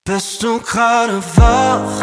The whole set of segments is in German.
Bist du gerade wach?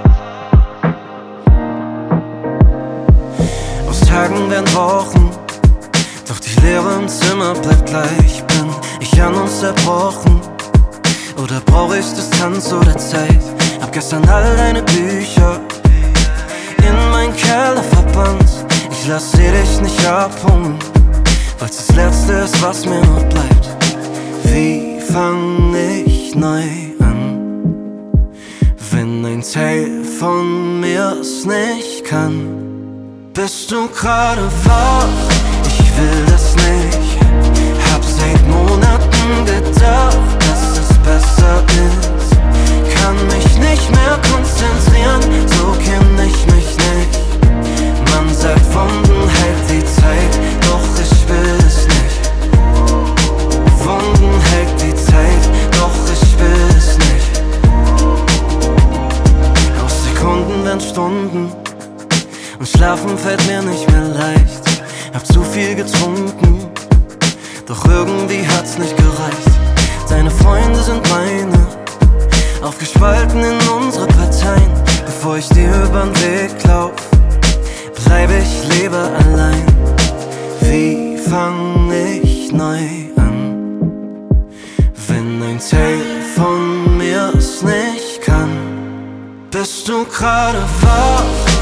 Aus Tagen werden Wochen, doch die Leere im Zimmer bleibt gleich. Bin ich an uns zerbrochen? Oder brauch ich Distanz oder Zeit? Hab gestern all deine Bücher in meinen Keller verbannt. Ich lass sie dich nicht abholen, weil's das Letzte ist, was mir noch bleibt. Wie fang ich neu an, wenn ein Teil von mir's nicht kann? Bist du gerade wach? Ich will das nicht. Hab seit Monaten gedacht, dass es besser ist. Kann mich nicht mehr konzentrieren, so kenn ich mich nicht. Man sagt, Wunden hält die Zeit, doch ich will es nicht. Wunden hält die Zeit, doch ich will es nicht. Aus Sekunden werden Stunden und schlafen fällt mir nicht mehr leicht. Hab zu viel getrunken, doch irgendwie hat's nicht gereicht. Deine Freunde sind meine, aufgespalten in unsere Parteien. Bevor ich dir übern Weg lauf, bleib ich lieber allein. Wie fang ich neu an, wenn ein Teil von mir's nicht kann? Bist du gerade wach?